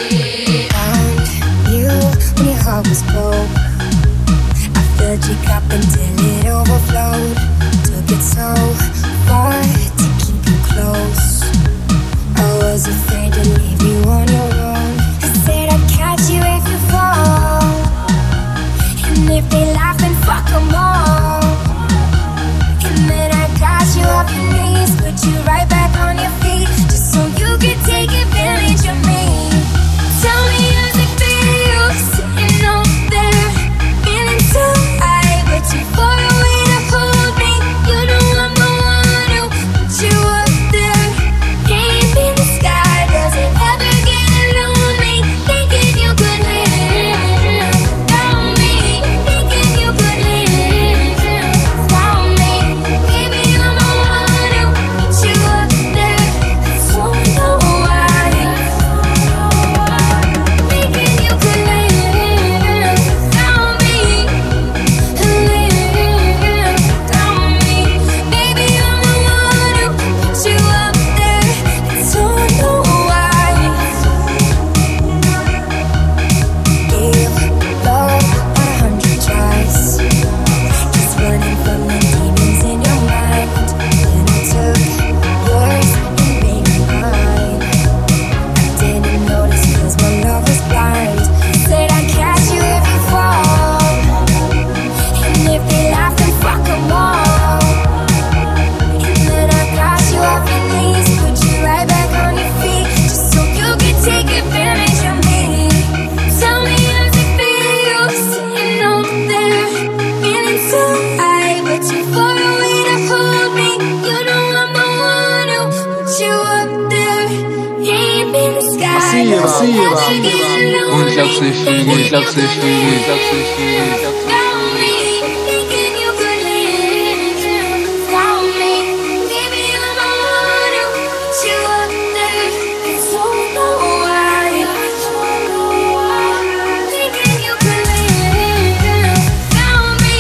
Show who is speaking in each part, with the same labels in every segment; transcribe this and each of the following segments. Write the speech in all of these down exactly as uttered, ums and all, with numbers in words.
Speaker 1: Found you when your heart was broke. I filled your cup until it overflowed. Took it so far to keep you close. I was afraid to leave you on your own. I said I'd catch you if you fall, and if they laugh, then fuck 'em all. And then I got you off your knees, put you right back on your feet, just so you could take advantage of me. Tell me how's it feel, sitting up there, feeling so high, but too far away to hold me. You know I'm the one who put you up there, deep in the sky. Does it ever get lonely, thinking you could live without me, thinking you could live without me? Baby, I'm the one who put you up there, so I know why. Thinking you could live without me, live without me. Baby, I'm the one who put you up there, so I know why. Gave love a hundred tries, just running from the demons in your mind. Then I took yours and made it mine. I didn't notice 'cause my love was blind. Said I'd catch you if you fall, and if they laugh, then fuck 'em all. And then I got you off your knees, put you right back on your feet, just so you could take advantage of me. Tell me how's it feel, sitting over there, feeling so high, but too far away to hold me. You know I'm the one who put you up there, deep in the sky.
Speaker 2: Спасибо,
Speaker 1: Does it
Speaker 2: спасибо.
Speaker 1: ever get
Speaker 2: Он взял
Speaker 1: lonely,
Speaker 2: свои фигни,
Speaker 1: thinking
Speaker 2: взял
Speaker 1: you
Speaker 2: свои
Speaker 1: could
Speaker 2: фигни,
Speaker 1: live
Speaker 2: взял свои фигни, взял свои
Speaker 1: without me, thinking you could live without me? Baby, I'm the one who put you up there, and so I know why. Thinking you could live without me,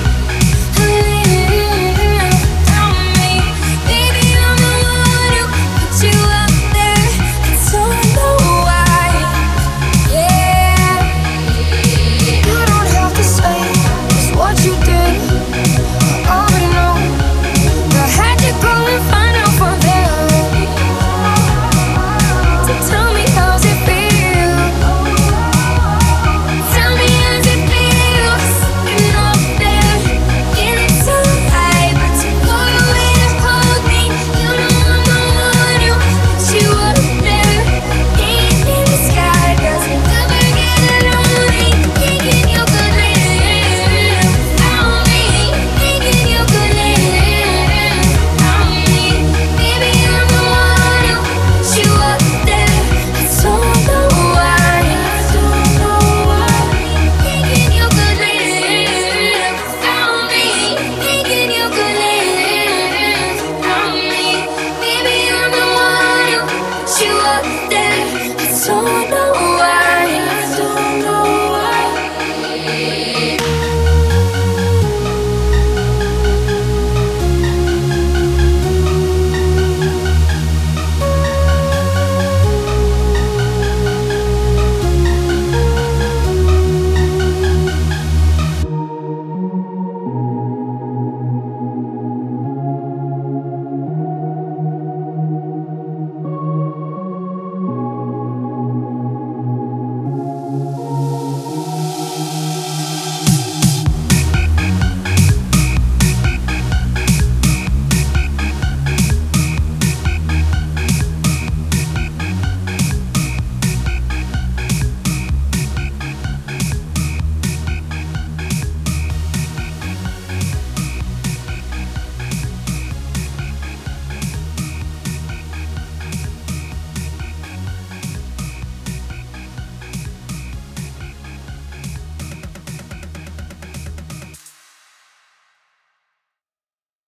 Speaker 1: live without me. Baby, I'm the one who put you up there, and so I know why. Yeah. You don't have to say just what you did. I already know. I had to go and find out from them. So tell me how's it feel. Tell me how's it feel, sitting up there, feeling so high, but too far away to hold me. You know I'm the one who put you up there, deep in the sky. Does it ever get lonely, thinking you could live without me, thinking you could live without me? Baby, I'm the one who put you up there, so I know why. Thinking you could live without me, thinking you could live without me. Baby, I'm the one who put you up there, so I know why.